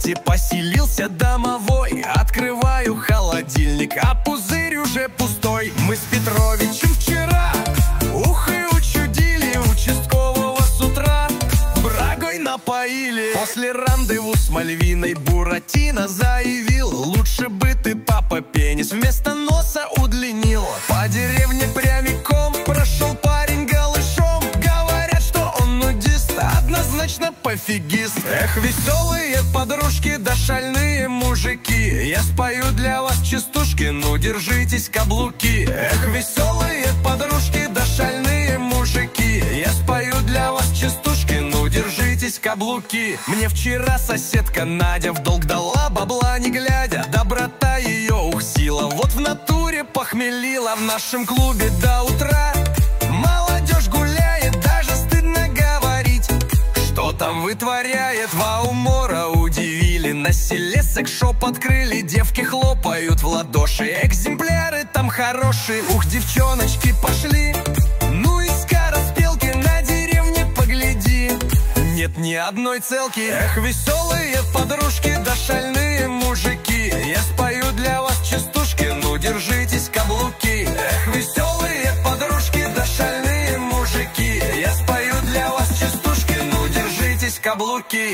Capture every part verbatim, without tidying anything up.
комнате поселился домовой. Открываю холодильник, а пузырь уже пустой. Мы с Петровичем вчера ухо учудили, участкового с утра брагой напоили. После рандеву с Мальвиной Буратино заявил: лучше бы ты, папа, пенис вместо носа удлинил. По деревне прямиком прошел парень голышом. Говорят, что он нудист, однозначно пофигист. Эх, веселые подружки да шальные мужики, я спою для вас частушки, ну держитесь, каблуки. Эх, веселые подружки да шальные мужики, я спою для вас частушки, ну держитесь, каблуки. Мне вчера соседка Надя в долг дала бабла не глядя. Доброта ее ухсила, вот в натуре похмелила. В нашем клубе до утра молодежь гуляет, даже стыдно говорить, что там вытворяет. Два умора удивили, на селе секс-шоп открыли. Девки хлопают в ладоши, экземпляры там хорошие. Ух, девчоночки пошли, ну и скороспелки, на деревне погляди, нет ни одной целки. Эх, веселые подружки да шальные мужики, я спою для вас частушки, ну держитесь, каблуки. Эх, веселые подружки да шальные мужики, я спою для вас частушки, ну держитесь, каблуки.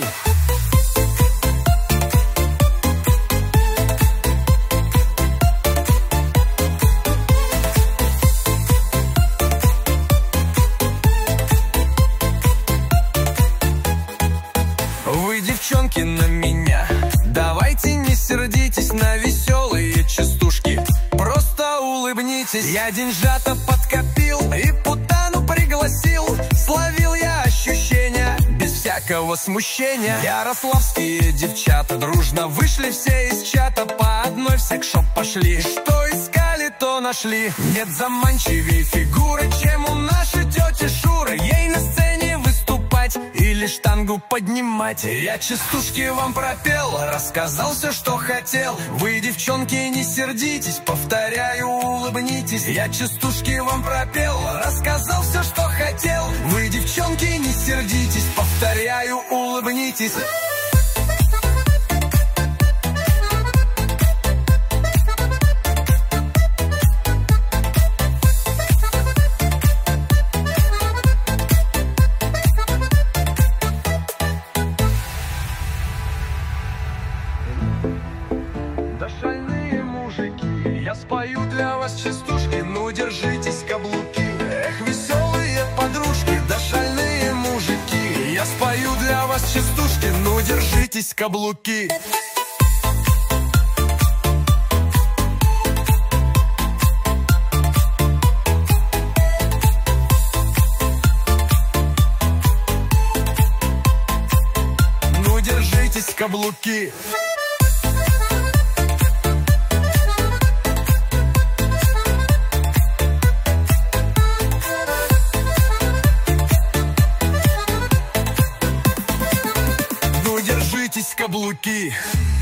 Вы, девчонки, на меня давайте не сердитесь на веселые частушки, просто улыбнитесь. Я деньжата подкопил и путану пригласил, словил я ощущения без всякого смущения. Ярославские девчата дружно вышли все из чата, по одной в секс-шоп пошли, что искали, то нашли. Нет заманчивее фигуры, чем у нашей тети Шуры, ей на сцене выступать или штангу поднимать. Я частушки вам пропел, рассказал все, что хотел. Вы, девчонки, не сердитесь, повторяю, улыбнитесь. Я частушки вам пропел, рассказал все, что хотел. Вы, девчонки, не сердитесь, повторяю, улыбнитесь. Да шальные мужики, я спою для вас частушки, ну держитесь, каблуки. Эх, веселые подружки, да шальные мужики, я спою для вас частушки, ну держитесь, каблуки. Ну держитесь, каблуки. Держитесь, каблуки.